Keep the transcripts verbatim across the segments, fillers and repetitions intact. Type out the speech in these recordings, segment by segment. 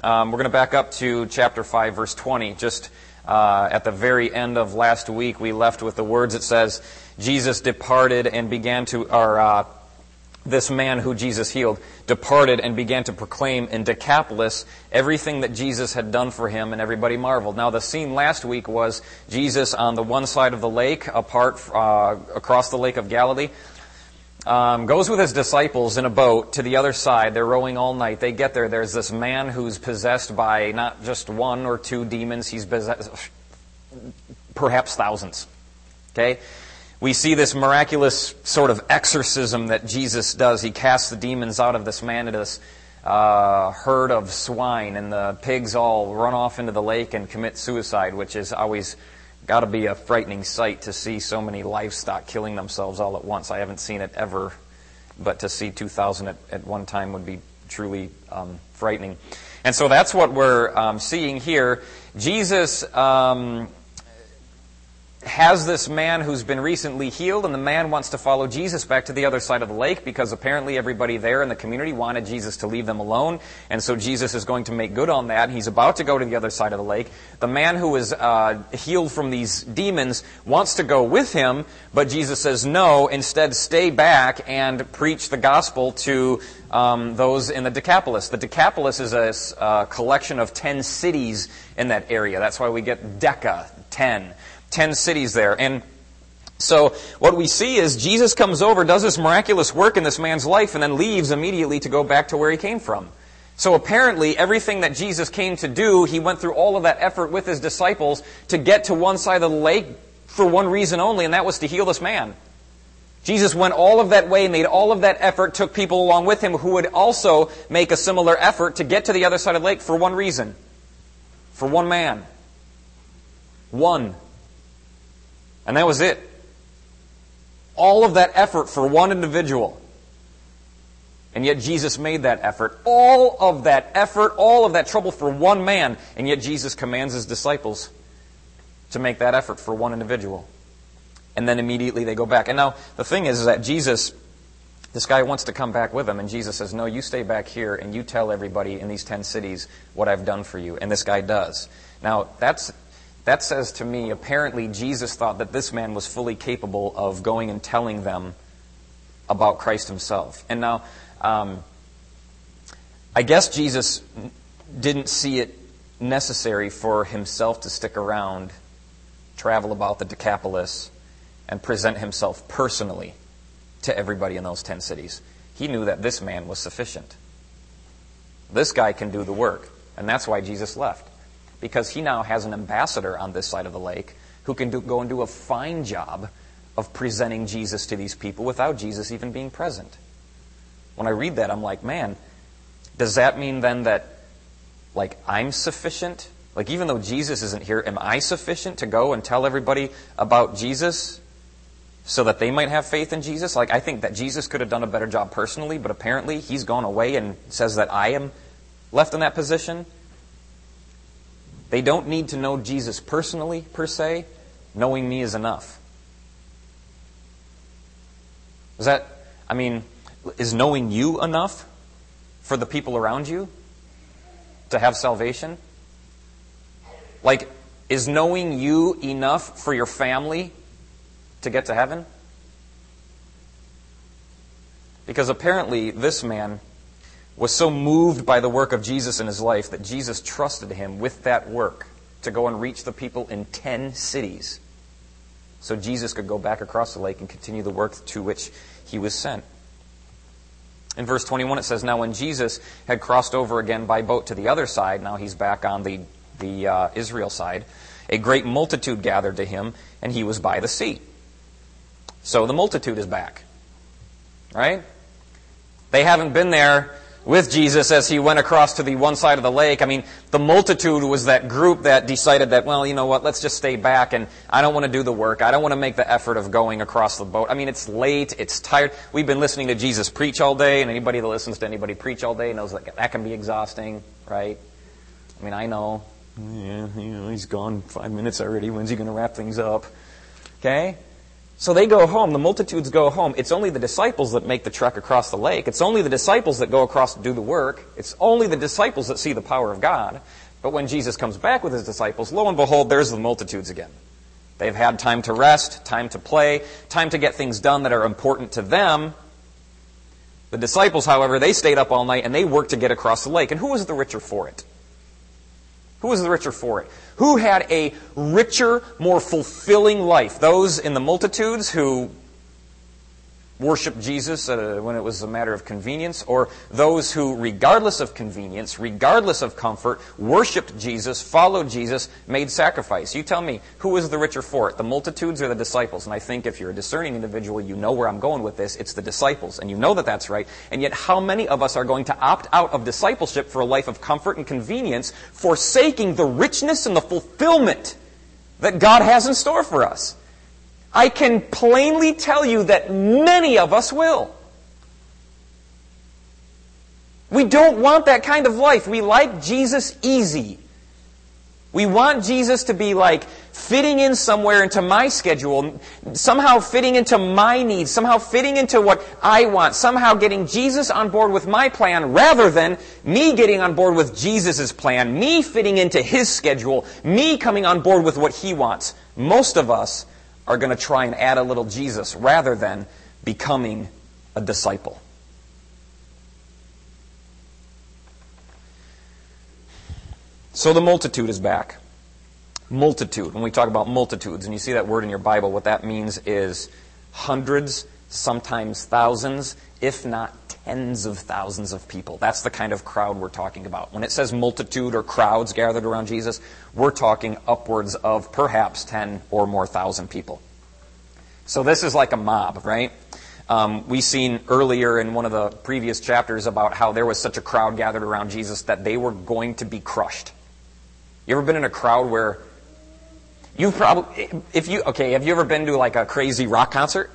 Um, we're going to back up to chapter five, verse twenty. Just uh, at the very end of last week, we left with the words. It says, Jesus departed and began to, or uh, this man who Jesus healed, departed and began to proclaim in Decapolis everything that Jesus had done for him, and everybody marveled. Now, the scene last week was Jesus on the one side of the lake, apart uh, across the Lake of Galilee, um, goes with his disciples in a boat to the other side. They're rowing all night. They get there. There's this man who's possessed by not just one or two demons. He's possessed perhaps thousands. Okay? We see this miraculous sort of exorcism that Jesus does. He casts the demons out of this man into this uh, herd of swine, and the pigs all run off into the lake and commit suicide, which is always got to be a frightening sight to see so many livestock killing themselves all at once. I haven't seen it ever, but to see two thousand at, at one time would be truly um, frightening. And so that's what we're um, seeing here. Jesus Um, has this man who's been recently healed, and the man wants to follow Jesus back to the other side of the lake because apparently everybody there in the community wanted Jesus to leave them alone, and so Jesus is going to make good on that. He's about to go to the other side of the lake. The man who is uh, healed from these demons wants to go with him, but Jesus says, no, instead stay back and preach the gospel to um, those in the Decapolis. The Decapolis is a uh, collection of ten cities in that area. That's why we get Deca, ten. Ten cities there. And so what we see is Jesus comes over, does this miraculous work in this man's life, and then leaves immediately to go back to where he came from. So apparently everything that Jesus came to do, he went through all of that effort with his disciples to get to one side of the lake for one reason only, and that was to heal this man. Jesus went all of that way, made all of that effort, took people along with him who would also make a similar effort to get to the other side of the lake for one reason. For one man. One. And that was it. All of that effort for one individual. And yet Jesus made that effort. All of that effort, all of that trouble for one man. And yet Jesus commands his disciples to make that effort for one individual. And then immediately they go back. And now the thing is, is that Jesus, this guy wants to come back with him. And Jesus says, no, you stay back here and you tell everybody in these ten cities what I've done for you. And this guy does. Now that's... That says to me, apparently Jesus thought that this man was fully capable of going and telling them about Christ himself. And now, um, I guess Jesus didn't see it necessary for himself to stick around, travel about the Decapolis, and present himself personally to everybody in those ten cities. He knew that this man was sufficient. This guy can do the work, and that's why Jesus left. Because he now has an ambassador on this side of the lake who can do, go and do a fine job of presenting Jesus to these people without Jesus even being present. When I read that, I'm like, man, does that mean then that, like, I'm sufficient? Like, even though Jesus isn't here, am I sufficient to go and tell everybody about Jesus so that they might have faith in Jesus? Like, I think that Jesus could have done a better job personally, but apparently he's gone away and says that I am left in that position. They don't need to know Jesus personally, per se. Knowing me is enough. Is that, I mean, is knowing you enough for the people around you to have salvation? Like, is knowing you enough for your family to get to heaven? Because apparently this man was so moved by the work of Jesus in his life that Jesus trusted him with that work to go and reach the people in ten cities so Jesus could go back across the lake and continue the work to which he was sent. In verse twenty-one it says, now when Jesus had crossed over again by boat to the other side, now he's back on the, the uh, Israel side, a great multitude gathered to him, and he was by the sea. So the multitude is back. Right? They haven't been there with Jesus as he went across to the one side of the lake. I mean, the multitude was that group that decided that, well, you know what, let's just stay back, and I don't want to do the work. I don't want to make the effort of going across the boat. I mean, it's late, it's tired. We've been listening to Jesus preach all day, and anybody that listens to anybody preach all day knows that that can be exhausting, right? I mean, I know. Yeah, you know, he's gone five minutes already. When's he going to wrap things up? Okay? So they go home. The multitudes go home. It's only the disciples that make the trek across the lake. It's only the disciples that go across to do the work. It's only the disciples that see the power of God. But when Jesus comes back with his disciples, lo and behold, there's the multitudes again. They've had time to rest, time to play, time to get things done that are important to them. The disciples, however, they stayed up all night and they worked to get across the lake. And who was the richer for it? Who was the richer for it? Who had a richer, more fulfilling life? Those in the multitudes who worshiped Jesus uh, when it was a matter of convenience, or those who, regardless of convenience, regardless of comfort, worshiped Jesus, followed Jesus, made sacrifice? You tell me, who was the richer for it, the multitudes or the disciples? And I think if you're a discerning individual, you know where I'm going with this. It's the disciples, and you know that that's right. And yet how many of us are going to opt out of discipleship for a life of comfort and convenience, forsaking the richness and the fulfillment that God has in store for us? I can plainly tell you that many of us will. We don't want that kind of life. We like Jesus easy. We want Jesus to be like fitting in somewhere into my schedule, somehow fitting into my needs, somehow fitting into what I want, somehow getting Jesus on board with my plan rather than me getting on board with Jesus' plan, me fitting into His schedule, me coming on board with what He wants. Most of us are going to try and add a little Jesus rather than becoming a disciple. So the multitude is back. Multitude. When we talk about multitudes, and you see that word in your Bible, what that means is hundreds, sometimes thousands, if not tens of thousands of people. That's the kind of crowd we're talking about. When it says multitude or crowds gathered around Jesus, we're talking upwards of perhaps ten or more thousand people. So this is like a mob, right? Um, we seen earlier in one of the previous chapters about how there was such a crowd gathered around Jesus that they were going to be crushed. You ever been in a crowd where you've probably, if you, okay, have you ever been to like a crazy rock concert?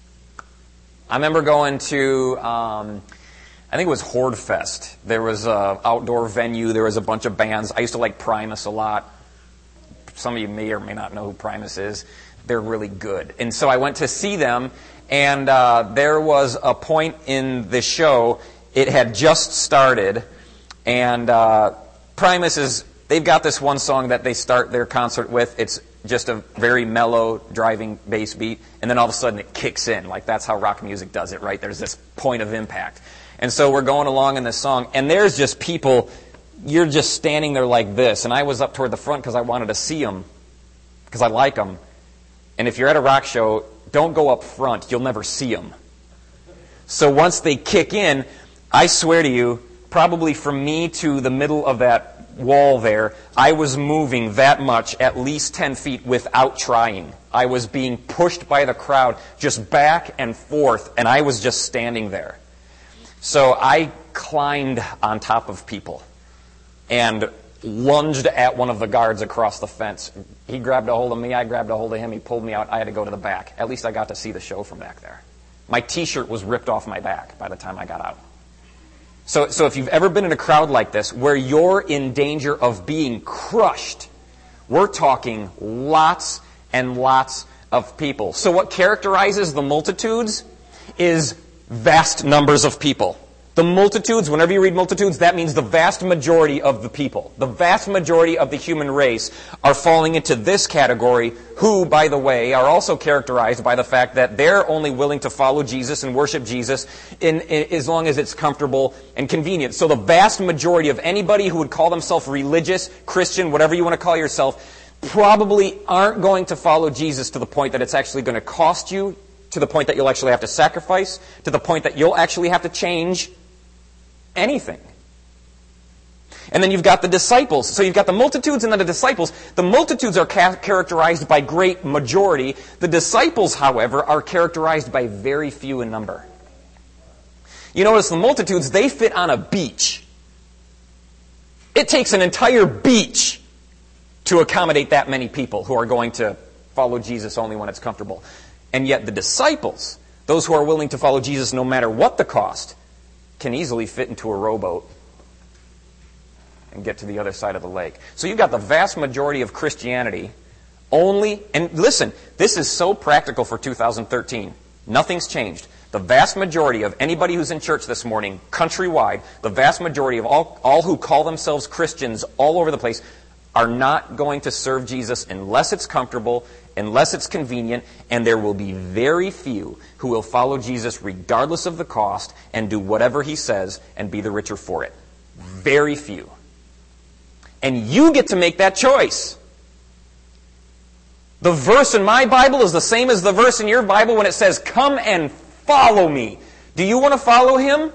I remember going to, um, I think it was Horde Fest. There was an outdoor venue. There was a bunch of bands. I used to like Primus a lot. Some of you may or may not know who Primus is. They're really good. And so I went to see them, and uh, there was a point in the show, it had just started, and uh, Primus is, they've got this one song that they start their concert with. It's just a very mellow, driving bass beat, and then all of a sudden it kicks in. Like that's how rock music does it, right? There's this point of impact. And so we're going along in this song, and there's just people, you're just standing there like this. And I was up toward the front because I wanted to see them, because I like them. And if you're at a rock show, don't go up front. You'll never see them. So once they kick in, I swear to you, probably from me to the middle of that wall there, I was moving that much, at least ten feet, without trying. I was being pushed by the crowd, just back and forth, and I was just standing there. So I climbed on top of people and lunged at one of the guards across the fence. He grabbed a hold of me, I grabbed a hold of him, he pulled me out, I had to go to the back. At least I got to see the show from back there. My t-shirt was ripped off my back by the time I got out. So, so if you've ever been in a crowd like this where you're in danger of being crushed, we're talking lots and lots of people. So what characterizes the multitudes is vast numbers of people. The multitudes, whenever you read multitudes, that means the vast majority of the people. The vast majority of the human race are falling into this category, who, by the way, are also characterized by the fact that they're only willing to follow Jesus and worship Jesus in, in, as long as it's comfortable and convenient. So the vast majority of anybody who would call themselves religious, Christian, whatever you want to call yourself, probably aren't going to follow Jesus to the point that it's actually going to cost you, to the point that you'll actually have to sacrifice, to the point that you'll actually have to change anything. And then you've got the disciples. So you've got the multitudes and then the disciples. The multitudes are ca- characterized by great majority. The disciples, however, are characterized by very few in number. You notice the multitudes, they fit on a beach. It takes an entire beach to accommodate that many people who are going to follow Jesus only when it's comfortable. And yet the disciples, those who are willing to follow Jesus no matter what the cost, can easily fit into a rowboat and get to the other side of the lake. So you've got the vast majority of Christianity Only, and listen, this is so practical for two thousand thirteen. Nothing's changed. The vast majority of anybody who's in church this morning, countrywide, the vast majority of all, all who call themselves Christians all over the place are not going to serve Jesus unless it's comfortable, unless it's convenient, and there will be very few who will follow Jesus regardless of the cost and do whatever he says and be the richer for it. Very few. And you get to make that choice. The verse in my Bible is the same as the verse in your Bible when it says, "Come and follow me." Do you want to follow him?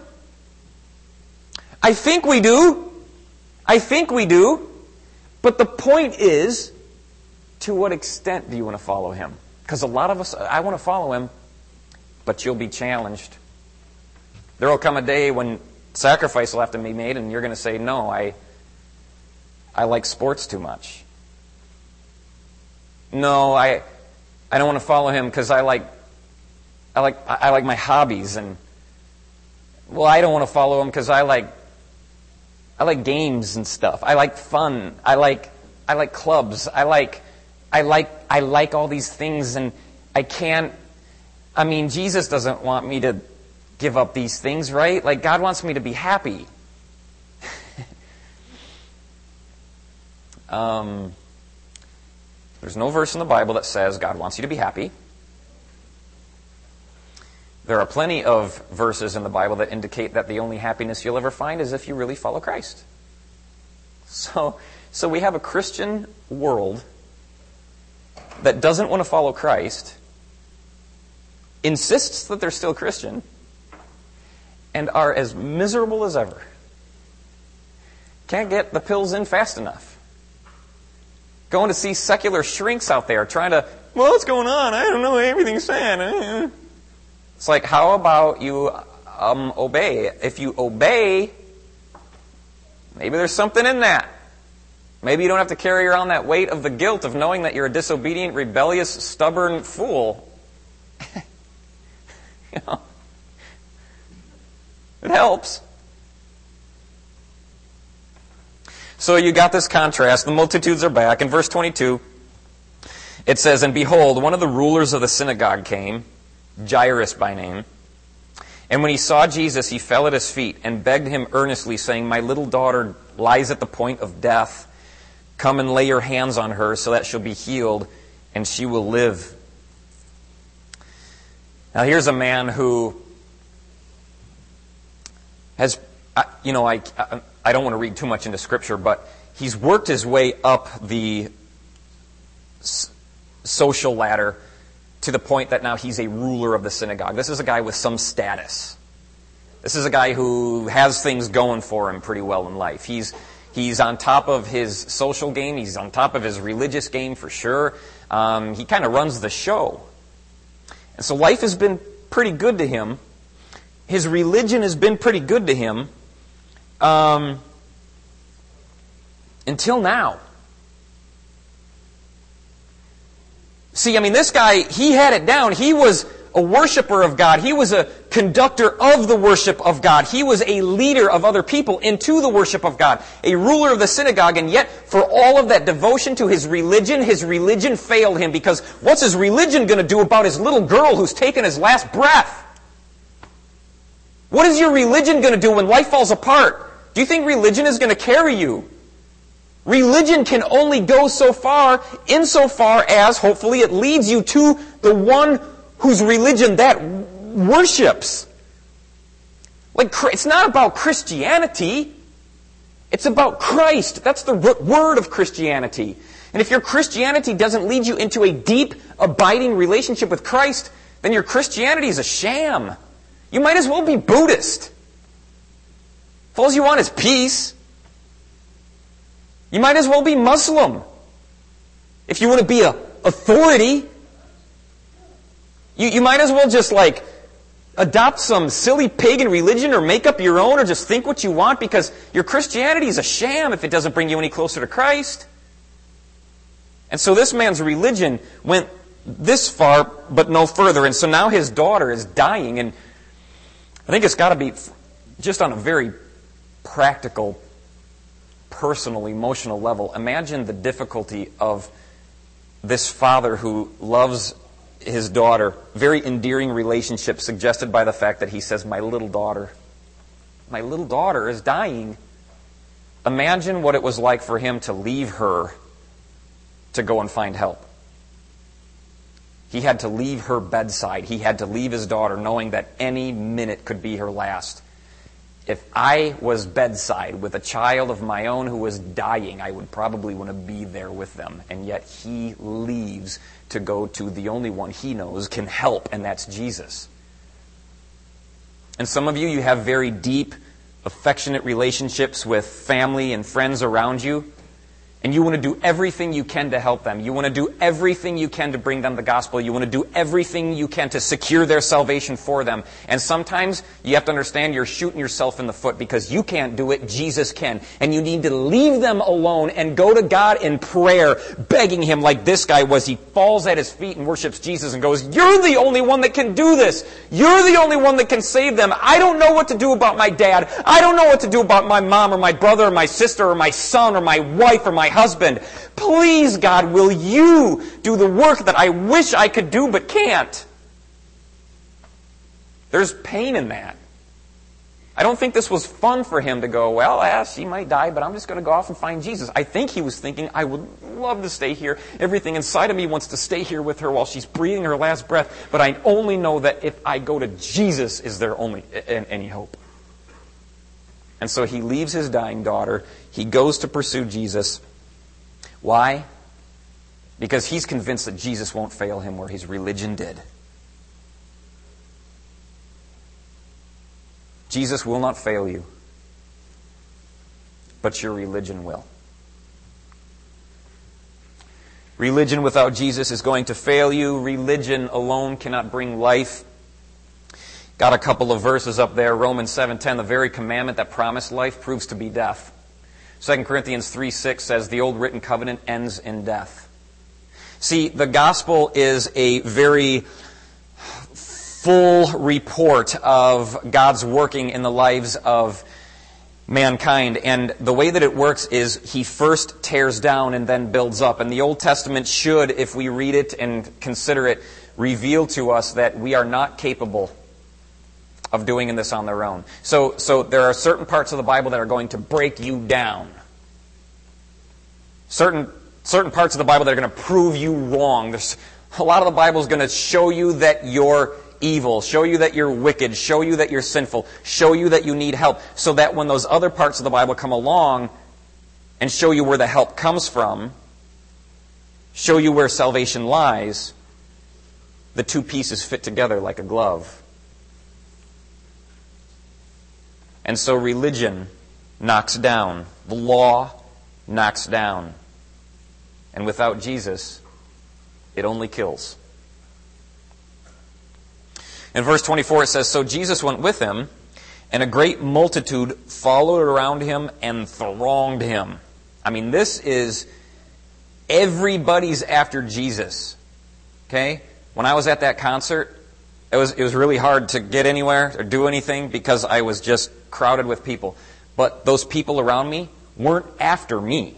I think we do. I think we do. But the point is, to what extent do you want to follow him? Because a lot of us, I want to follow him, but you'll be challenged. There will come a day when sacrifice will have to be made, and you're going to say, "No, I, I like sports too much." No, I, I don't want to follow him because I like, I like, I like my hobbies, and well, I don't want to follow him because I like, I like games and stuff. I like fun. I like, I like clubs. I like, I like, I like all these things, and I can't. I mean, Jesus doesn't want me to give up these things, right? Like, God wants me to be happy. um. There's no verse in the Bible that says God wants you to be happy. There are plenty of verses in the Bible that indicate that the only happiness you'll ever find is if you really follow Christ. So, so we have a Christian world that doesn't want to follow Christ, insists that they're still Christian, and are as miserable as ever. Can't get the pills in fast enough. Going to see secular shrinks out there trying to, well, what's going on? I don't know what everything's saying. It's like, how about you um, obey? If you obey, maybe there's something in that. Maybe you don't have to carry around that weight of the guilt of knowing that you're a disobedient, rebellious, stubborn fool. You know, it helps. So you got this contrast. The multitudes are back. In verse twenty-two, it says, "And behold, one of the rulers of the synagogue came, Jairus by name. And when he saw Jesus, he fell at his feet and begged him earnestly, saying, 'My little daughter lies at the point of death. Come and lay your hands on her so that she'll be healed and she will live.'" Now here's a man who has, you know, I... I I don't want to read too much into Scripture, but he's worked his way up the s- social ladder to the point that now he's a ruler of the synagogue. This is a guy with some status. This is a guy who has things going for him pretty well in life. He's he's on top of his social game. He's on top of his religious game for sure. Um, he kind of runs the show. And so life has been pretty good to him. His religion has been pretty good to him. Um, until now. See, I mean, this guy, he had it down. He was a worshiper of God. He was a conductor of the worship of God. He was a leader of other people into the worship of God. A ruler of the synagogue, and yet for all of that devotion to his religion, his religion failed him, because what's his religion going to do about his little girl who's taken his last breath? What is your religion going to do when life falls apart? Do you think religion is going to carry you? Religion can only go so far, insofar as, hopefully, it leads you to the one whose religion that worships. Like, it's not about Christianity. It's about Christ. That's the word of Christianity. And if your Christianity doesn't lead you into a deep, abiding relationship with Christ, then your Christianity is a sham. You might as well be Buddhist. If all you want is peace, you might as well be Muslim. If you want to be a authority, you, you might as well just like adopt some silly pagan religion or make up your own or just think what you want, because your Christianity is a sham if it doesn't bring you any closer to Christ. And so this man's religion went this far but no further. And so now his daughter is dying, and I think it's got to be just on a very practical, personal, emotional level. Imagine the difficulty of this father who loves his daughter, very endearing relationship suggested by the fact that he says, my little daughter. My little daughter is dying. Imagine what it was like for him to leave her to go and find help. He had to leave her bedside. He had to leave his daughter knowing that any minute could be her last. If I was bedside with a child of my own who was dying, I would probably want to be there with them. And yet he leaves to go to the only one he knows can help, and that's Jesus. And some of you, you have very deep, affectionate relationships with family and friends around you. And you want to do everything you can to help them. You want to do everything you can to bring them the gospel. You want to do everything you can to secure their salvation for them. And sometimes you have to understand you're shooting yourself in the foot because you can't do it, Jesus can. And you need to leave them alone and go to God in prayer, begging Him like this guy was. He falls at His feet and worships Jesus and goes, you're the only one that can do this. You're the only one that can save them. I don't know what to do about my dad. I don't know what to do about my mom or my brother or my sister or my son or my wife or my husband. Please, God, will you do the work that I wish I could do but can't? There's pain in that. I don't think this was fun for him to go, well, yeah, she might die, but I'm just going to go off and find Jesus. I think he was thinking, I would love to stay here. Everything inside of me wants to stay here with her while she's breathing her last breath, but I only know that if I go to Jesus, is there only any hope? And so he leaves his dying daughter. He goes to pursue Jesus. Why? Because he's convinced that Jesus won't fail him where his religion did. Jesus will not fail you, but your religion will. Religion without Jesus is going to fail you. Religion alone cannot bring life. Got a couple of verses up there. Romans seven ten, the very commandment that promised life proves to be death. Second Corinthians three six says the old written covenant ends in death. See, the gospel is a very full report of God's working in the lives of mankind. And the way that it works is He first tears down and then builds up. And the Old Testament should, if we read it and consider it, reveal to us that we are not capable of doing this on their own. So, so there are certain parts of the Bible that are going to break you down. Certain, certain parts of the Bible that are going to prove you wrong. There's, a lot of the Bible is going to show you that you're evil, show you that you're wicked, show you that you're sinful, show you that you need help, so that when those other parts of the Bible come along and show you where the help comes from, show you where salvation lies, the two pieces fit together like a glove. And so religion knocks down. The law knocks down. And without Jesus, it only kills. In verse twenty-four it says, so Jesus went with him, and a great multitude followed around him and thronged him. I mean, this is everybody's after Jesus. Okay? When I was at that concert, It was it was really hard to get anywhere or do anything because I was just crowded with people. But those people around me weren't after me.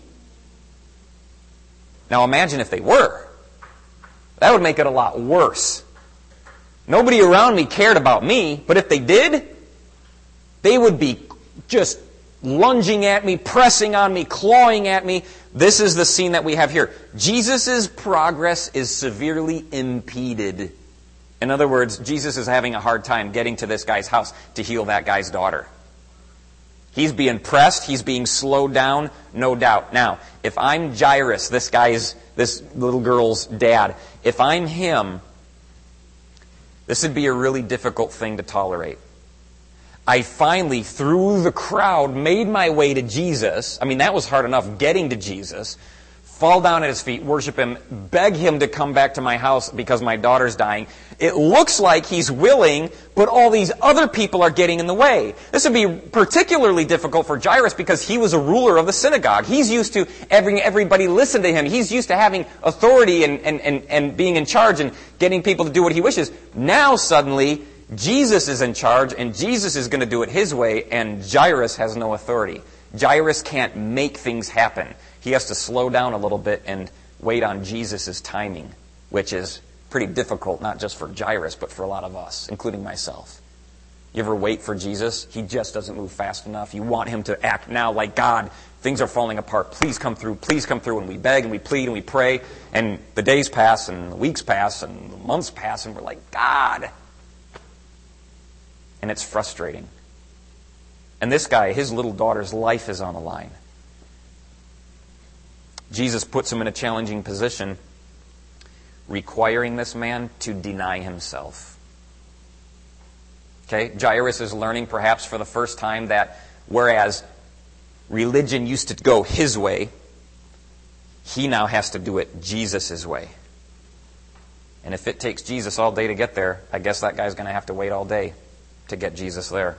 Now imagine if they were. That would make it a lot worse. Nobody around me cared about me, but if they did, they would be just lunging at me, pressing on me, clawing at me. This is the scene that we have here. Jesus' progress is severely impeded. In other words, Jesus is having a hard time getting to this guy's house to heal that guy's daughter. He's being pressed. He's being slowed down, no doubt. Now, if I'm Jairus, this guy's, this little girl's dad, if I'm him, this would be a really difficult thing to tolerate. I finally, through the crowd, made my way to Jesus. I mean, that was hard enough getting to Jesus. Fall down at His feet, worship Him, beg Him to come back to my house because my daughter's dying. It looks like He's willing, but all these other people are getting in the way. This would be particularly difficult for Jairus because he was a ruler of the synagogue. He's used to having everybody listen to him. He's used to having authority and, and, and, and being in charge and getting people to do what he wishes. Now suddenly, Jesus is in charge and Jesus is going to do it His way, and Jairus has no authority. Jairus can't make things happen. He has to slow down a little bit and wait on Jesus' timing, which is pretty difficult, not just for Jairus, but for a lot of us, including myself. You ever wait for Jesus? He just doesn't move fast enough. You want him to act now like, God, things are falling apart. Please come through. Please come through. And we beg and we plead and we pray. And the days pass and the weeks pass and the months pass. And we're like, God. And it's frustrating. And this guy, his little daughter's life is on the line. Jesus puts him in a challenging position, requiring this man to deny himself. Okay, Jairus is learning perhaps for the first time that whereas religion used to go his way, he now has to do it Jesus' way. And if it takes Jesus all day to get there, I guess that guy's going to have to wait all day to get Jesus there.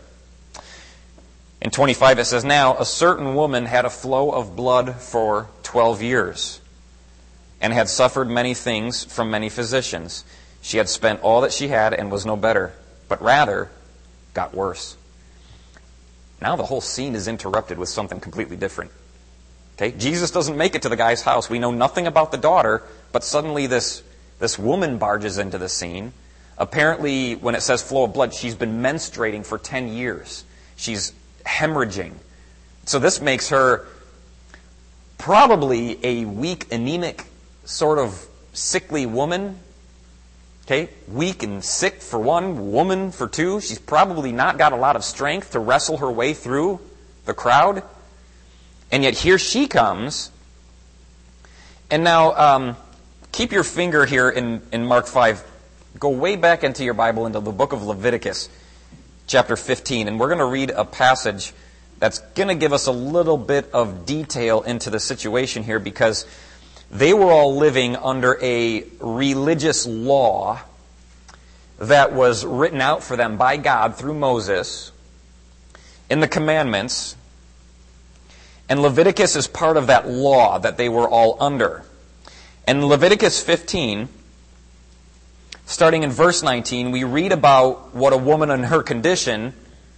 In twenty-five it says, now a certain woman had a flow of blood for twelve years and had suffered many things from many physicians. She had spent all that she had and was no better, but rather got worse. Now the whole scene is interrupted with something completely different. Okay, Jesus doesn't make it to the guy's house. We know nothing about the daughter, but suddenly this, this woman barges into the scene. Apparently, when it says flow of blood, she's been menstruating for ten years. She's hemorrhaging. So this makes her probably a weak, anemic, sort of sickly woman. Okay, weak and sick for one, woman for two. She's probably not got a lot of strength to wrestle her way through the crowd. And yet here she comes. And now, um, keep your finger here in, in Mark five. Go way back into your Bible, into the book of Leviticus, chapter fifteen. And we're going to read a passage that's going to give us a little bit of detail into the situation here, because they were all living under a religious law that was written out for them by God through Moses in the commandments. And Leviticus is part of that law that they were all under. And Leviticus fifteen, starting in verse nineteen, we read about what a woman in her condition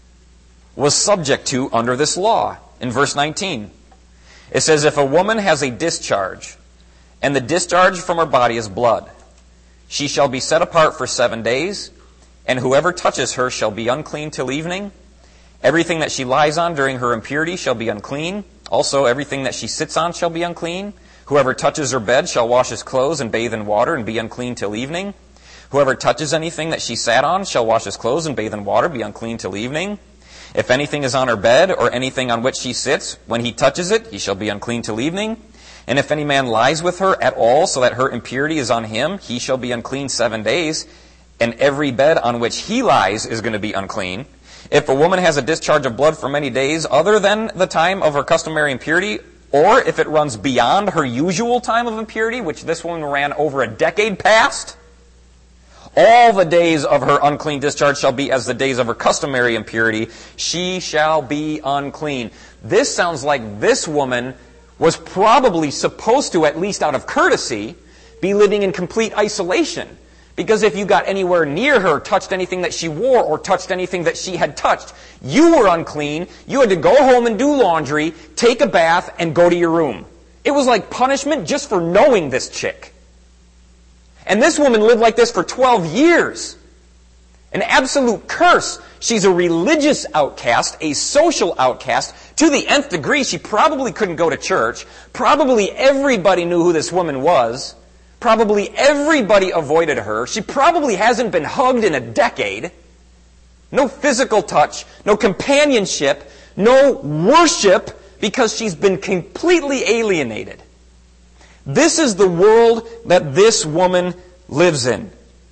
was subject to under this law. In verse nineteen, it says, if a woman has a discharge, and the discharge from her body is blood, she shall be set apart for seven days, and whoever touches her shall be unclean till evening. Everything that she lies on during her impurity shall be unclean. Also, everything that she sits on shall be unclean. Whoever touches her bed shall wash his clothes and bathe in water and be unclean till evening. Whoever touches anything that she sat on shall wash his clothes and bathe in water, be unclean till evening. If anything is on her bed or anything on which she sits, when he touches it, he shall be unclean till evening. And if any man lies with her at all, so that her impurity is on him, he shall be unclean seven days, and every bed on which he lies is going to be unclean. If a woman has a discharge of blood for many days other than the time of her customary impurity, or if it runs beyond her usual time of impurity, which this woman ran over a decade past, all the days of her unclean discharge shall be as the days of her customary impurity. She shall be unclean. This sounds like this woman was probably supposed to, at least out of courtesy, be living in complete isolation. Because if you got anywhere near her, touched anything that she wore, or touched anything that she had touched, you were unclean. You had to go home and do laundry, take a bath, and go to your room. It was like punishment just for knowing this chick. And this woman lived like this for twelve years. An absolute curse. She's a religious outcast, a social outcast. To the nth degree, she probably couldn't go to church. Probably everybody knew who this woman was. Probably everybody avoided her. She probably hasn't been hugged in a decade. No physical touch, no companionship, no worship, because she's been completely alienated. This is the world that this woman lives in,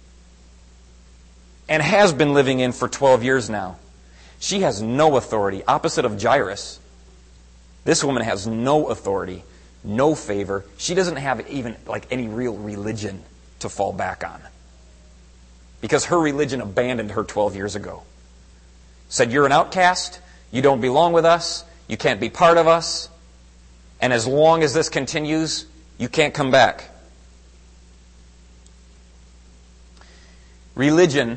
and has been living in for twelve years now. She has no authority. Opposite of Jairus, this woman has no authority, no favor. She doesn't have even like any real religion to fall back on, because her religion abandoned her twelve years ago. Said, you're an outcast, you don't belong with us, you can't be part of us, and as long as this continues, you can't come back. Religion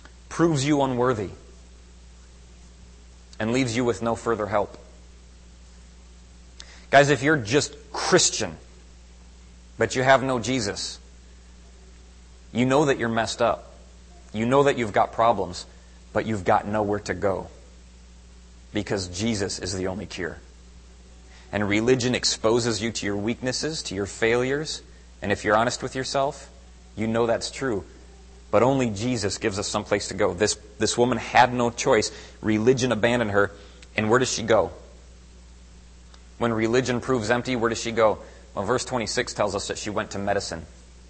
proves you unworthy and leaves you with no further help. Guys, if you're just Christian, but you have no Jesus, you know that you're messed up. You know that you've got problems, but you've got nowhere to go. Because Jesus is the only cure. And religion exposes you to your weaknesses, to your failures. And if you're honest with yourself, you know that's true. But only Jesus gives us some place to go. This, this woman had no choice. Religion abandoned her. And where does she go? When religion proves empty, where does she go? Well, verse twenty-six tells us that she went to medicine.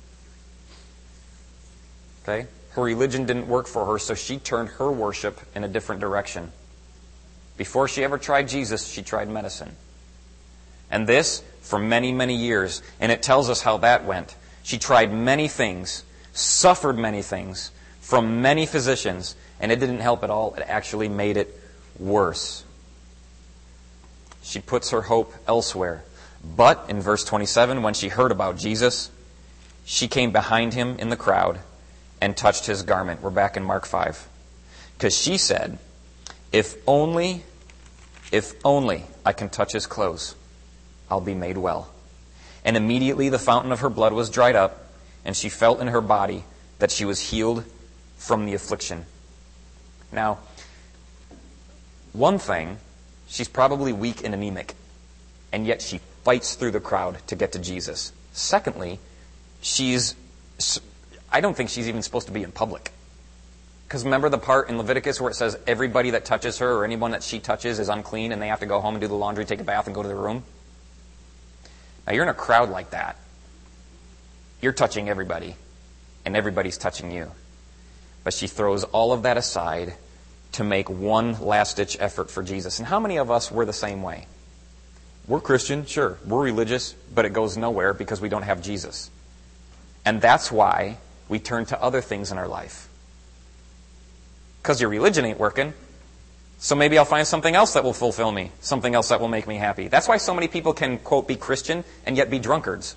Okay? Her religion didn't work for her, so she turned her worship in a different direction. Before she ever tried Jesus, she tried medicine. And this for many, many years. And it tells us how that went. She tried many things, suffered many things from many physicians, and it didn't help at all. It actually made it worse. She puts her hope elsewhere. But in verse twenty-seven, when she heard about Jesus, she came behind him in the crowd and touched his garment. We're back in Mark five. Because she said, If only, if only I can touch his clothes, I'll be made well. And immediately the fountain of her blood was dried up, and she felt in her body that she was healed from the affliction. Now, one thing, she's probably weak and anemic, and yet she fights through the crowd to get to Jesus. Secondly, she's, I don't think she's even supposed to be in public. Because remember the part in Leviticus where it says everybody that touches her or anyone that she touches is unclean and they have to go home and do the laundry, take a bath, and go to their room? Now you're in a crowd like that. You're touching everybody, and everybody's touching you. But she throws all of that aside to make one last-ditch effort for Jesus. And how many of us were the same way? We're Christian, sure. We're religious, but it goes nowhere because we don't have Jesus. And that's why we turn to other things in our life. Because your religion ain't working. So maybe I'll find something else that will fulfill me. Something else that will make me happy. That's why so many people can, quote, be Christian and yet be drunkards.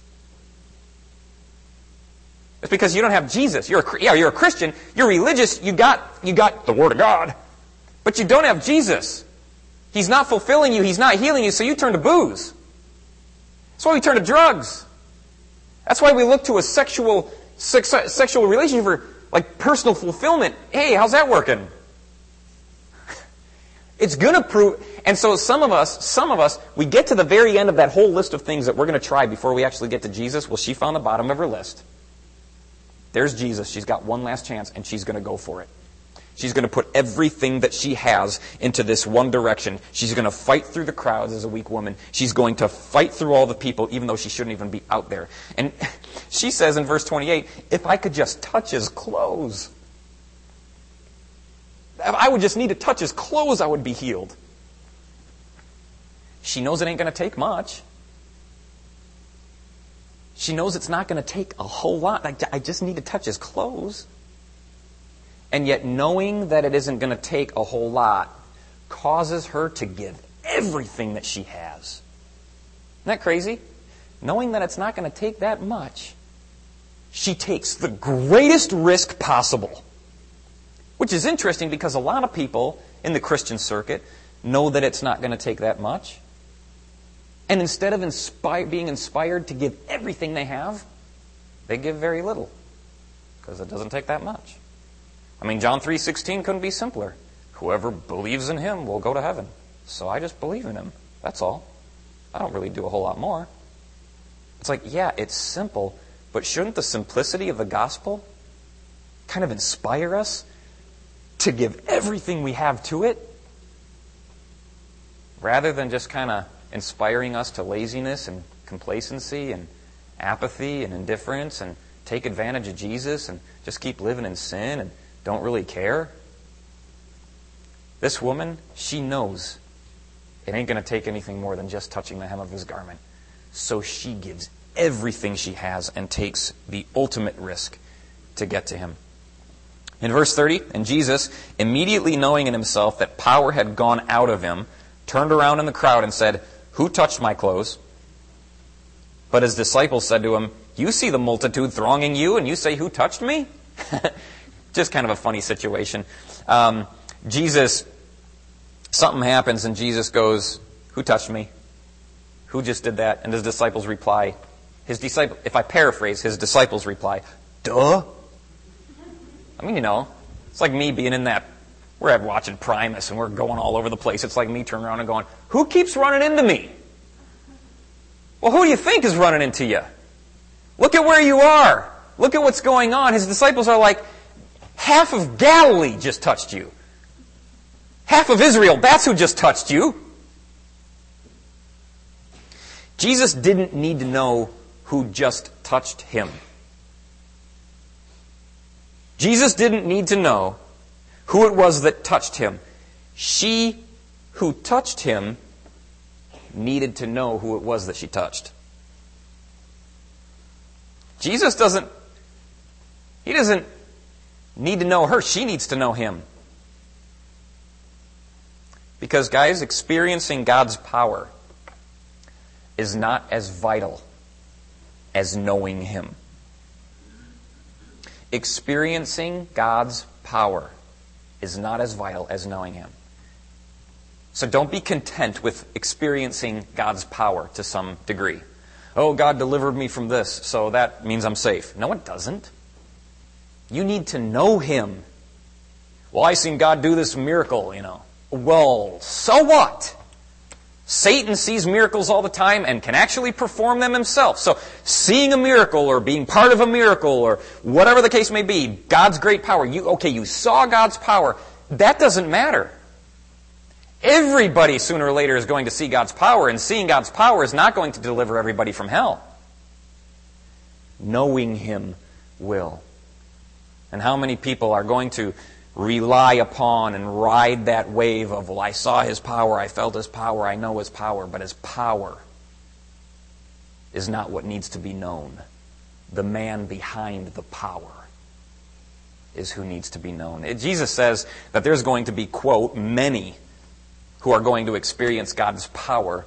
It's because you don't have Jesus. You're a, yeah, you're a Christian. You're religious. You got, you got the Word of God. But you don't have Jesus. He's not fulfilling you. He's not healing you. So you turn to booze. That's why we turn to drugs. That's why we look to a sexual, sex, sexual relationship for like personal fulfillment. Hey, how's that working? It's going to prove... And so some of us, some of us, we get to the very end of that whole list of things that we're going to try before we actually get to Jesus. Well, she found the bottom of her list. There's Jesus. She's got one last chance, and she's going to go for it. She's going to put everything that she has into this one direction. She's going to fight through the crowds as a weak woman. She's going to fight through all the people, even though she shouldn't even be out there. And she says in verse twenty-eight, if I could just touch his clothes... If I would just need to touch his clothes, I would be healed. She knows it ain't going to take much. She knows it's not going to take a whole lot. I just need to touch his clothes. And yet knowing that it isn't going to take a whole lot causes her to give everything that she has. Isn't that crazy? Knowing that it's not going to take that much, she takes the greatest risk possible. Which is interesting because a lot of people in the Christian circuit know that it's not going to take that much. And instead of inspire, being inspired to give everything they have, they give very little. Because it doesn't take that much. I mean, John three sixteen couldn't be simpler. Whoever believes in him will go to heaven. So I just believe in him. That's all. I don't really do a whole lot more. It's like, yeah, it's simple. But shouldn't the simplicity of the gospel kind of inspire us to give everything we have to it, rather than just kind of inspiring us to laziness and complacency and apathy and indifference and take advantage of Jesus and just keep living in sin and don't really care? This woman, she knows it ain't going to take anything more than just touching the hem of his garment. So she gives everything she has and takes the ultimate risk to get to him. In verse thirty, and Jesus, immediately knowing in himself that power had gone out of him, turned around in the crowd and said, who touched my clothes? But his disciples said to him, you see the multitude thronging you, and you say, who touched me? Just kind of a funny situation. Um, Jesus, something happens, and Jesus goes, who touched me? Who just did that? And his disciples reply, his disciple, if I paraphrase, his disciples reply, duh. I mean, you know, it's like me being in that, we're watching Primus and we're going all over the place. It's like me turning around and going, who keeps running into me? Well, who do you think is running into you? Look at where you are. Look at what's going on. His disciples are like, half of Galilee just touched you. Half of Israel, that's who just touched you. Jesus didn't need to know who just touched him. Jesus didn't need to know who it was that touched him. She who touched him needed to know who it was that she touched. Jesus doesn't, he doesn't need to know her. She needs to know him. Because, guys, experiencing God's power is not as vital as knowing him. Experiencing God's power is not as vital as knowing him. So don't be content with experiencing God's power to some degree. Oh, God delivered me from this, so that means I'm safe. No, it doesn't. You need to know him. Well, I seen God do this miracle, you know. Well, so what? Satan sees miracles all the time and can actually perform them himself. So seeing a miracle or being part of a miracle or whatever the case may be, God's great power. You okay, you saw God's power. That doesn't matter. Everybody sooner or later is going to see God's power, and seeing God's power is not going to deliver everybody from hell. Knowing him will. And how many people are going to rely upon and ride that wave of, well, I saw his power, I felt his power, I know his power, but his power is not what needs to be known. The man behind the power is who needs to be known. Jesus says that there's going to be, quote, many who are going to experience God's power,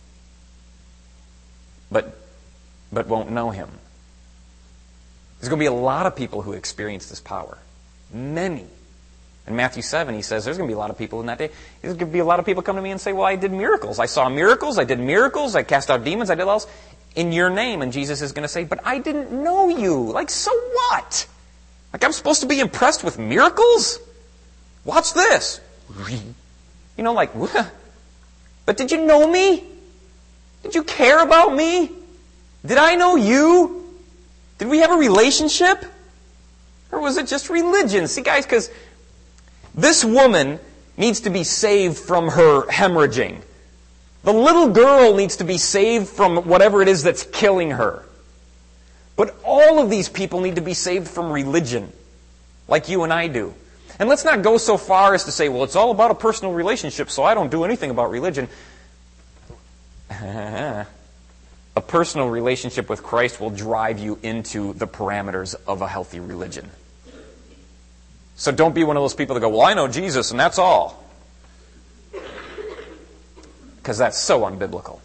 but, but won't know him. There's going to be a lot of people who experience this power. Many. In Matthew seven, he says there's going to be a lot of people in that day. There's going to be a lot of people come to me and say, well, I did miracles. I saw miracles. I did miracles. I cast out demons. I did all else in your name. And Jesus is going to say, but I didn't know you. Like, so what? Like, I'm supposed to be impressed with miracles? Watch this. You know, like, but did you know me? Did you care about me? Did I know you? Did we have a relationship? Or was it just religion? See, guys, because this woman needs to be saved from her hemorrhaging. The little girl needs to be saved from whatever it is that's killing her. But all of these people need to be saved from religion, like you and I do. And let's not go so far as to say, well, it's all about a personal relationship, so I don't do anything about religion. A personal relationship with Christ will drive you into the parameters of a healthy religion. So don't be one of those people that go, well, I know Jesus and that's all. Because that's so unbiblical.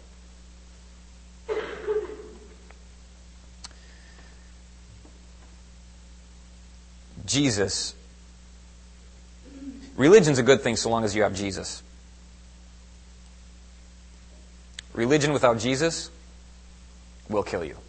Jesus. Religion's a good thing so long as you have Jesus. Religion without Jesus will kill you.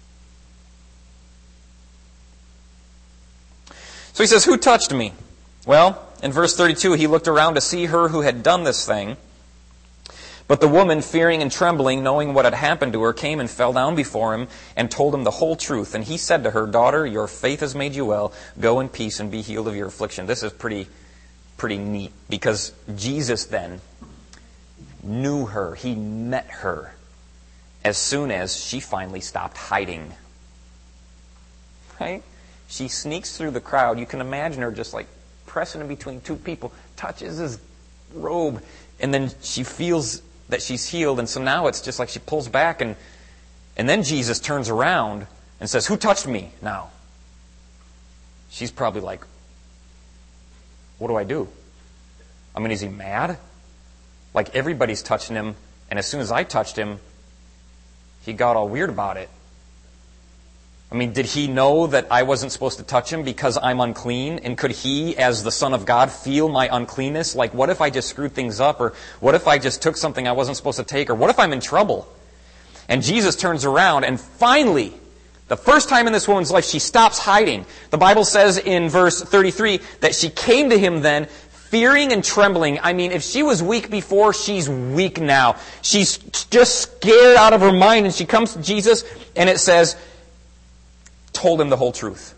So he says, who touched me? Well, in verse thirty-two, he looked around to see her who had done this thing. But the woman, fearing and trembling, knowing what had happened to her, came and fell down before him and told him the whole truth. And he said to her, daughter, your faith has made you well. Go in peace and be healed of your affliction. This is pretty, pretty neat, because Jesus then knew her. He met her as soon as she finally stopped hiding. Right? She sneaks through the crowd. You can imagine her just like pressing in between two people, touches his robe, and then she feels that she's healed. And so now it's just like she pulls back, and and then Jesus turns around and says, who touched me now? She's probably like, what do I do? I mean, is he mad? Like everybody's touching him, and as soon as I touched him, he got all weird about it. I mean, did he know that I wasn't supposed to touch him because I'm unclean? And could he, as the Son of God, feel my uncleanness? Like, what if I just screwed things up? Or what if I just took something I wasn't supposed to take? Or what if I'm in trouble? And Jesus turns around and finally, the first time in this woman's life, she stops hiding. The Bible says in verse thirty-three that she came to him then, fearing and trembling. I mean, if she was weak before, she's weak now. She's just scared out of her mind, and she comes to Jesus, and it says, told him the whole truth.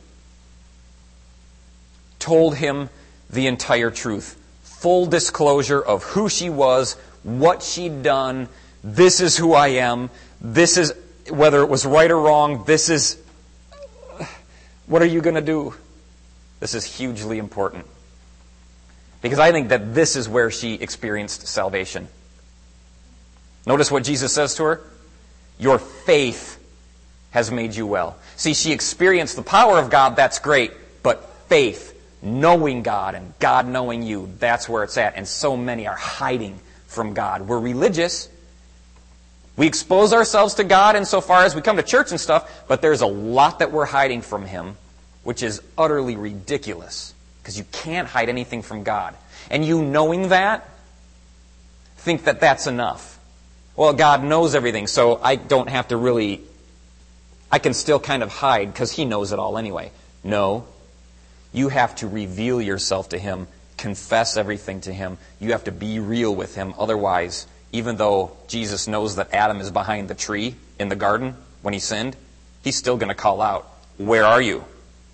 Told him the entire truth. Full disclosure of who she was, what she'd done. This is who I am. This is, whether it was right or wrong, this is, what are you going to do? This is hugely important. Because I think that this is where she experienced salvation. Notice what Jesus says to her. Your faith has made you well. See, she experienced the power of God, that's great. But faith, knowing God and God knowing you, that's where it's at. And so many are hiding from God. We're religious. We expose ourselves to God insofar as we come to church and stuff, but there's a lot that we're hiding from Him, which is utterly ridiculous. Because you can't hide anything from God. And you knowing that, think that that's enough. Well, God knows everything, so I don't have to really, I can still kind of hide because He knows it all anyway. No. You have to reveal yourself to Him, confess everything to Him. You have to be real with Him. Otherwise, even though Jesus knows that Adam is behind the tree in the garden when he sinned, He's still going to call out, where are you?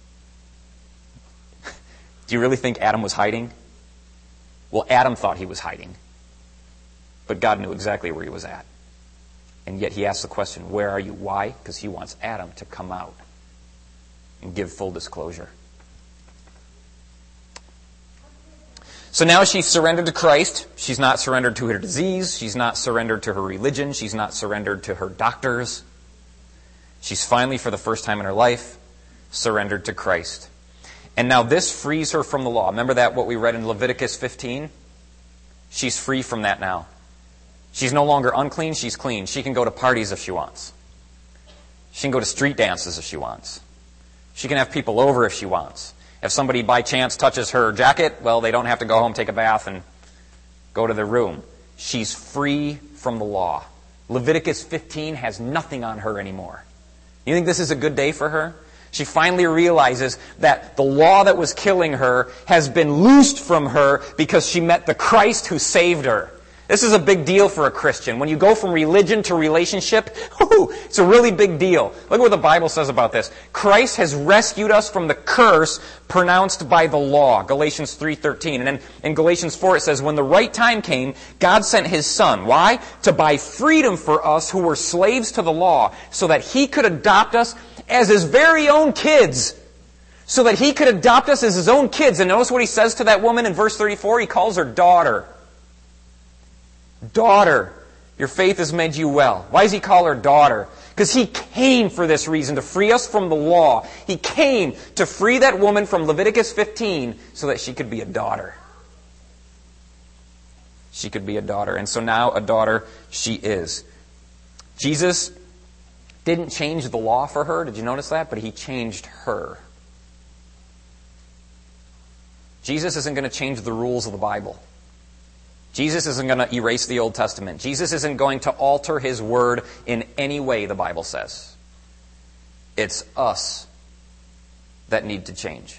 Do you really think Adam was hiding? Well, Adam thought he was hiding. But God knew exactly where he was at. And yet He asked the question, where are you? Why? Because He wants Adam to come out and give full disclosure. So now she's surrendered to Christ. She's not surrendered to her disease. She's not surrendered to her religion. She's not surrendered to her doctors. She's finally, for the first time in her life, surrendered to Christ. And now this frees her from the law. Remember that, what we read in Leviticus fifteen? She's free from that now. She's no longer unclean, she's clean. She can go to parties if she wants. She can go to street dances if she wants. She can have people over if she wants. If somebody by chance touches her jacket, well, they don't have to go home, take a bath, and go to their room. She's free from the law. Leviticus fifteen has nothing on her anymore. You think this is a good day for her? She finally realizes that the law that was killing her has been loosed from her because she met the Christ who saved her. This is a big deal for a Christian. When you go from religion to relationship, whoo, it's a really big deal. Look at what the Bible says about this. Christ has rescued us from the curse pronounced by the law. Galatians three thirteen. And then in Galatians four it says, when the right time came, God sent His Son. Why? To buy freedom for us who were slaves to the law, so that He could adopt us as His very own kids. So that He could adopt us as His own kids. And notice what He says to that woman in verse thirty-four. He calls her daughter. Daughter, your faith has made you well. Why does He call her daughter? Because He came for this reason, to free us from the law. He came to free that woman from Leviticus fifteen so that she could be a daughter. She could be a daughter. And so now a daughter she is. Jesus didn't change the law for her. Did you notice that? But He changed her. Jesus isn't going to change the rules of the Bible. Jesus isn't going to erase the Old Testament. Jesus isn't going to alter His word in any way, the Bible says. It's us that need to change.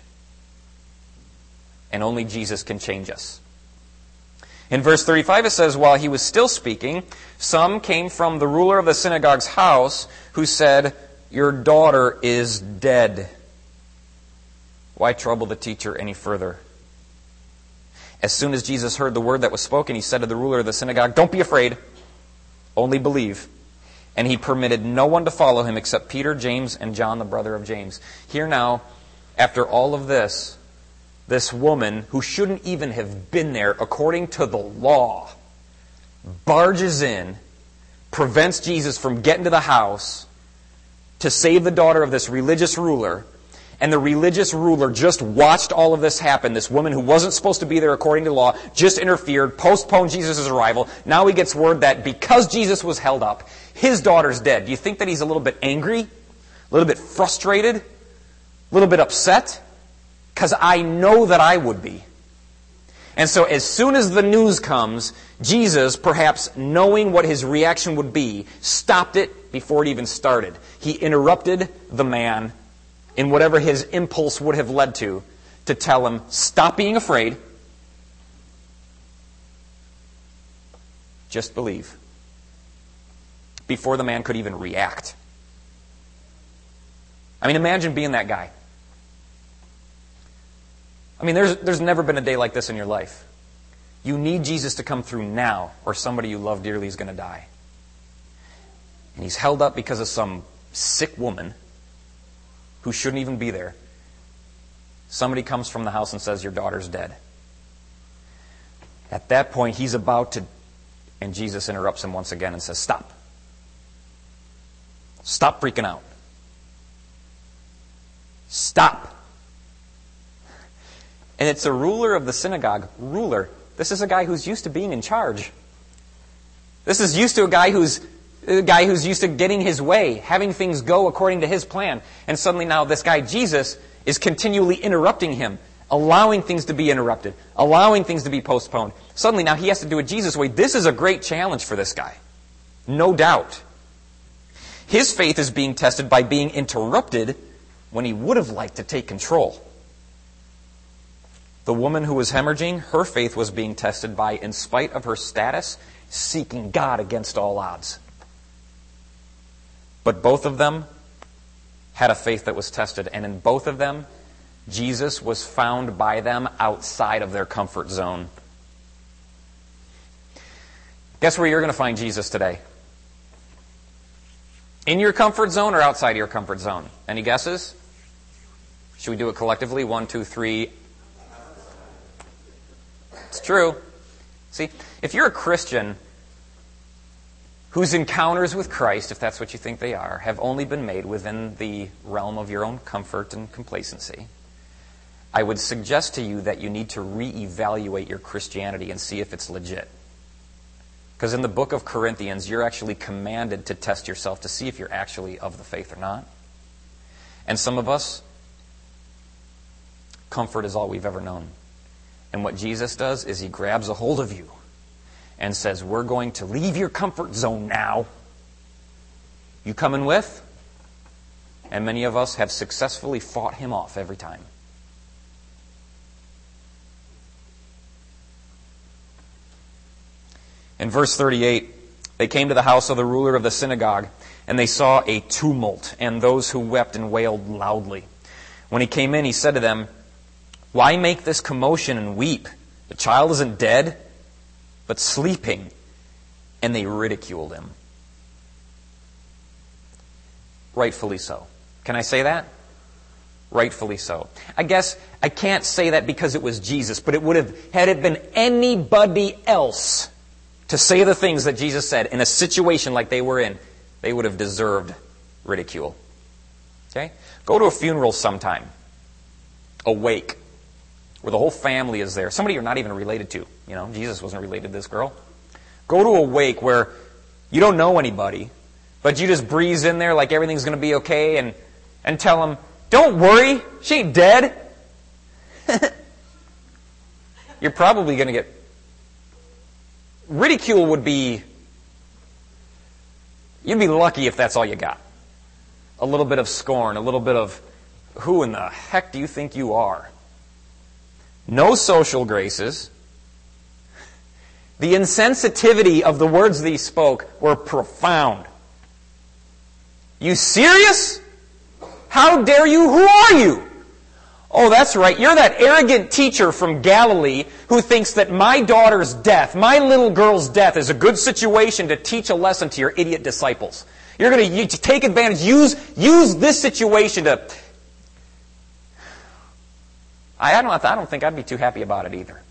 And only Jesus can change us. In verse thirty-five it says, while He was still speaking, some came from the ruler of the synagogue's house who said, your daughter is dead. Why trouble the teacher any further? As soon as Jesus heard the word that was spoken, He said to the ruler of the synagogue, don't be afraid, only believe. And He permitted no one to follow Him except Peter, James, and John, the brother of James. Here now, after all of this, this woman, who shouldn't even have been there according to the law, barges in, prevents Jesus from getting to the house to save the daughter of this religious ruler. And the religious ruler just watched all of this happen. This woman who wasn't supposed to be there according to law just interfered, postponed Jesus' arrival. Now he gets word that because Jesus was held up, his daughter's dead. Do you think that he's a little bit angry? A little bit frustrated? A little bit upset? Because I know that I would be. And so as soon as the news comes, Jesus, perhaps knowing what his reaction would be, stopped it before it even started. He interrupted the man in whatever his impulse would have led to, to tell him, stop being afraid. Just believe. Before the man could even react. I mean, imagine being that guy. I mean, there's, there's never been a day like this in your life. You need Jesus to come through now, or somebody you love dearly is going to die. And he's held up because of some sick woman who shouldn't even be there. Somebody comes from the house and says, your daughter's dead. At that point, he's about to, and Jesus interrupts him once again and says, stop. Stop freaking out. Stop. And it's a ruler of the synagogue. Ruler. This is a guy who's used to being in charge. This is used to a guy who's a guy who's used to getting his way, having things go according to his plan. And suddenly now this guy, Jesus, is continually interrupting him, allowing things to be interrupted, allowing things to be postponed. Suddenly now he has to do it Jesus' way. This is a great challenge for this guy. No doubt. His faith is being tested by being interrupted when he would have liked to take control. The woman who was hemorrhaging, her faith was being tested by, in spite of her status, seeking God against all odds. But both of them had a faith that was tested, and in both of them, Jesus was found by them outside of their comfort zone. Guess where you're going to find Jesus today? In your comfort zone or outside your comfort zone? Any guesses? Should we do it collectively? One, two, three. It's true. See, if you're a Christian whose encounters with Christ, if that's what you think they are, have only been made within the realm of your own comfort and complacency, I would suggest to you that you need to reevaluate your Christianity and see if it's legit. Because in the book of Corinthians, you're actually commanded to test yourself to see if you're actually of the faith or not. And some of us, comfort is all we've ever known. And what Jesus does is he grabs a hold of you and says, we're going to leave your comfort zone now. You coming with? And many of us have successfully fought him off every time. In verse thirty-eight, they came to the house of the ruler of the synagogue, and they saw a tumult, and those who wept and wailed loudly. When he came in, he said to them, why make this commotion and weep? The child isn't dead, but sleeping. And they ridiculed him. Rightfully so. Can I say that? Rightfully so. I guess I can't say that because it was Jesus, but it would have, had it been anybody else to say the things that Jesus said in a situation like they were in, they would have deserved ridicule. Okay? Go to a funeral sometime. A wake. Where the whole family is there. Somebody you're not even related to. You know, Jesus wasn't related to this girl. Go to a wake where you don't know anybody, but you just breeze in there like everything's going to be okay and, and tell them, don't worry, she ain't dead. You're probably going to get... Ridicule would be... You'd be lucky if that's all you got. A little bit of scorn, a little bit of, who in the heck do you think you are? No social graces. The insensitivity of the words that he spoke were profound. You serious? How dare you? Who are you? Oh, that's right. You're that arrogant teacher from Galilee who thinks that my daughter's death, my little girl's death, is a good situation to teach a lesson to your idiot disciples. You're going to take advantage, use, use this situation to... I don't, I don't think I'd be too happy about it either.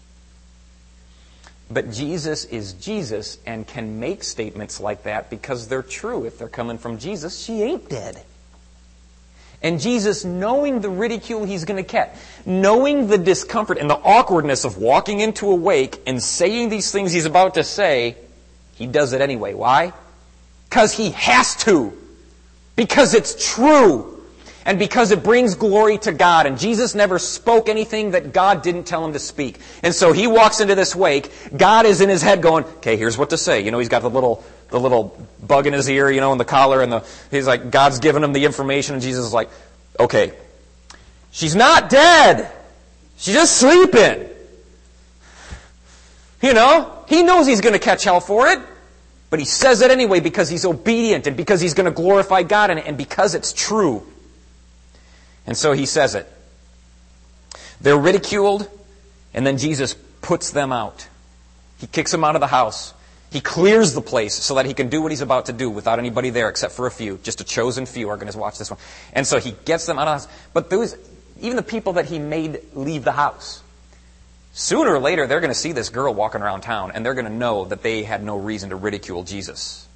But Jesus is Jesus and can make statements like that because they're true. If they're coming from Jesus, she ain't dead. And Jesus, knowing the ridicule he's going to get, knowing the discomfort and the awkwardness of walking into a wake and saying these things he's about to say, he does it anyway. Why? Because he has to. Because it's true. and because it brings glory to God. And Jesus never spoke anything that God didn't tell him to speak. And so he walks into this wake. God is in his head going, okay, here's what to say. You know, he's got the little the little bug in his ear, you know, and the collar, and the he's like, God's giving him the information, and Jesus is like, okay, she's not dead. She's just sleeping. You know, he knows he's going to catch hell for it, but he says it anyway because he's obedient and because he's going to glorify God in it and because it's true. And so he says it. They're ridiculed, and then Jesus puts them out. He kicks them out of the house. He clears the place so that he can do what he's about to do without anybody there except for a few. Just a chosen few are going to watch this one. And so he gets them out of the house. But those, even the people that he made leave the house, sooner or later they're going to see this girl walking around town, and they're going to know that they had no reason to ridicule Jesus.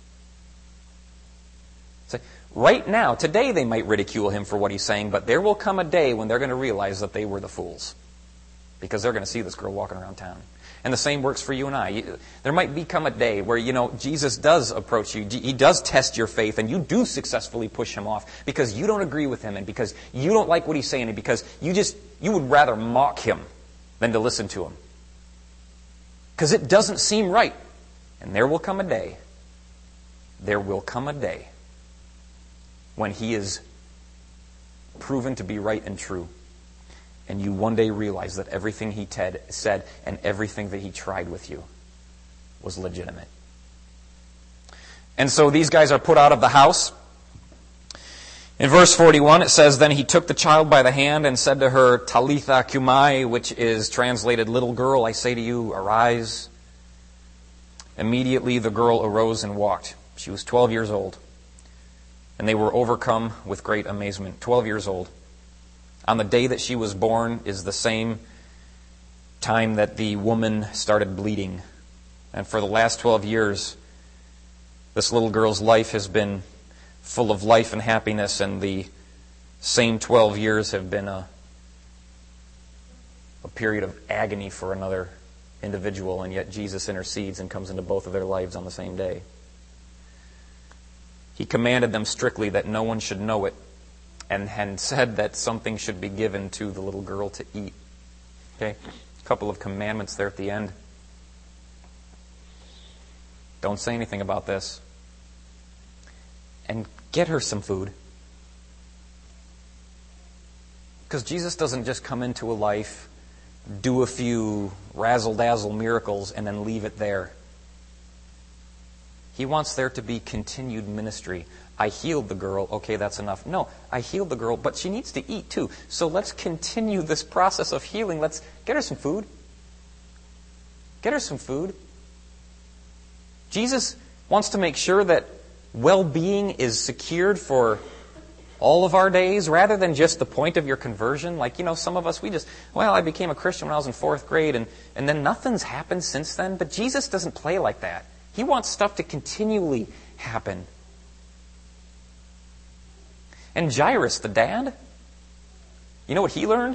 So right now, today they might ridicule him for what he's saying, but there will come a day when they're going to realize that they were the fools. Because they're going to see this girl walking around town. And the same works for you and I. There might become a day where, you know, Jesus does approach you. He does test your faith, and you do successfully push him off because you don't agree with him and because you don't like what he's saying and because you just, you would rather mock him than to listen to him. Because it doesn't seem right. And there will come a day, there will come a day when he is proven to be right and true. And you one day realize that everything he ted, said and everything that he tried with you was legitimate. And so these guys are put out of the house. In verse forty-one it says, Then he took the child by the hand and said to her, Talitha cumai, which is translated, Little girl, I say to you, arise. Immediately the girl arose and walked. She was twelve years old. And they were overcome with great amazement. Twelve years old. On the day that she was born is the same time that the woman started bleeding. And for the last twelve years, this little girl's life has been full of life and happiness, and the same twelve years have been a, a period of agony for another individual, and yet Jesus intercedes and comes into both of their lives on the same day. He commanded them strictly that no one should know it, and had said that something should be given to the little girl to eat. Okay, a couple of commandments there at the end. Don't say anything about this. And get her some food. Because Jesus doesn't just come into a life, do a few razzle-dazzle miracles, and then leave it there. He wants there to be continued ministry. I healed the girl. Okay, that's enough. No, I healed the girl, but she needs to eat too. So let's continue this process of healing. Let's get her some food. Get her some food. Jesus wants to make sure that well-being is secured for all of our days rather than just the point of your conversion. Like, you know, some of us, we just, well, I became a Christian when I was in fourth grade, and, and then nothing's happened since then. But Jesus doesn't play like that. He wants stuff to continually happen. And Jairus, the dad, you know what he learned?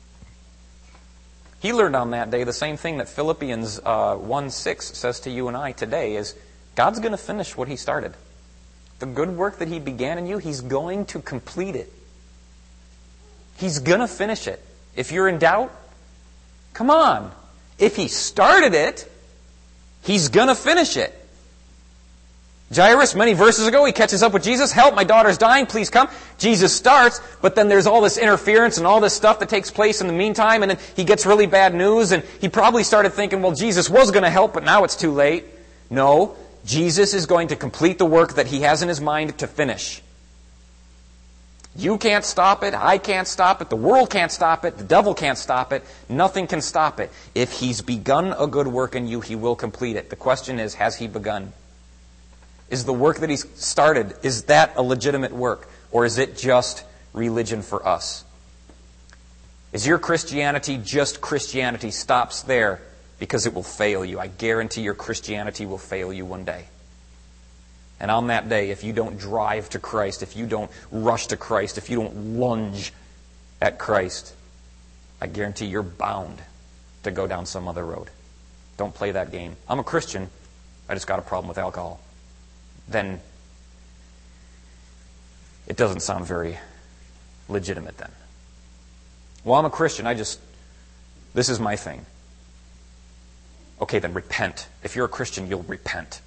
He learned on that day the same thing that Philippians uh, one six says to you and I today, is God's going to finish what he started. The good work that he began in you, he's going to complete it. He's going to finish it. If you're in doubt, come on. If he started it, he's going to finish it. Jairus, many verses ago, he catches up with Jesus. Help, my daughter's dying, please come. Jesus starts, but then there's all this interference and all this stuff that takes place in the meantime, and then he gets really bad news, and he probably started thinking, well, Jesus was going to help, but now it's too late. No, Jesus is going to complete the work that he has in his mind to finish. You can't stop it. I can't stop it. The world can't stop it. The devil can't stop it. Nothing can stop it. If he's begun a good work in you, he will complete it. The question is, has he begun? Is the work that he's started, is that a legitimate work? Or is it just religion for us? Is your Christianity just Christianity? Stops there because it will fail you. I guarantee your Christianity will fail you one day. And on that day, if you don't drive to Christ, if you don't rush to Christ, if you don't lunge at Christ, I guarantee you're bound to go down some other road. Don't play that game. I'm a Christian. I just got a problem with alcohol. Then it doesn't sound very legitimate then? Well, I'm a Christian. I just, this is my thing. Okay, then repent. If you're a Christian, you'll repent.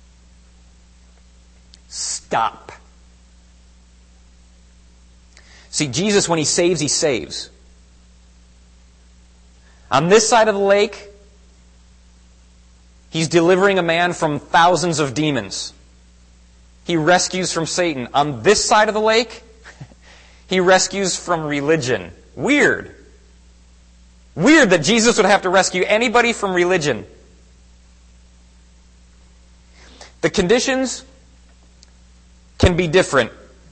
Stop. See, Jesus, when He saves, He saves. On this side of the lake, He's delivering a man from thousands of demons. He rescues from Satan. On this side of the lake, He rescues from religion. Weird. Weird that Jesus would have to rescue anybody from religion. The conditions can be different.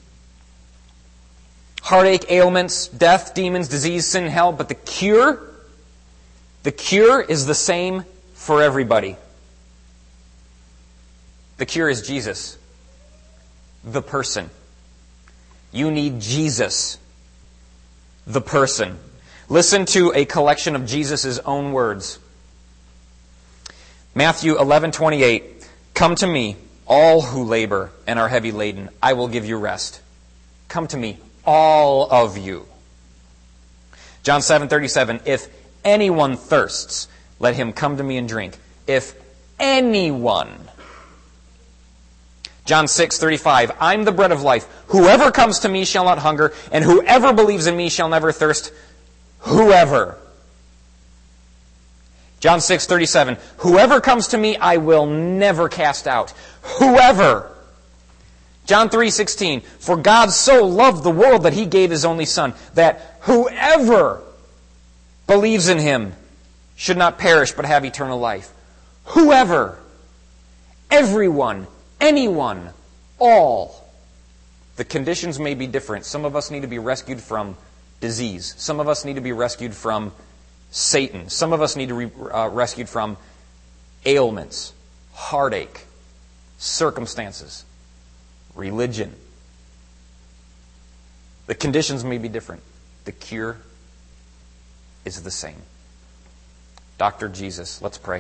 Heartache, ailments, death, demons, disease, sin, hell. But the cure, the cure is the same for everybody. The cure is Jesus, the person. You need Jesus, the person. Listen to a collection of Jesus' own words. Matthew eleven twenty-eight. Come to me, all who labor and are heavy laden. I will give you rest. Come to me, all of you. John seven thirty-seven. If anyone thirsts, let him come to me and drink. If anyone. John six thirty-five. I'm the bread of life. Whoever comes to me shall not hunger, and whoever believes in me shall never thirst. Whoever. John six thirty-seven. Whoever comes to me, I will never cast out. Whoever. John three sixteen. For God so loved the world that He gave His only Son, that whoever believes in Him should not perish but have eternal life. Whoever. Everyone. Anyone. All. The conditions may be different. Some of us need to be rescued from disease. Some of us need to be rescued from Satan. Some of us need to be uh, rescued from ailments, heartache, circumstances, religion. The conditions may be different. The cure is the same. Doctor Jesus, let's pray.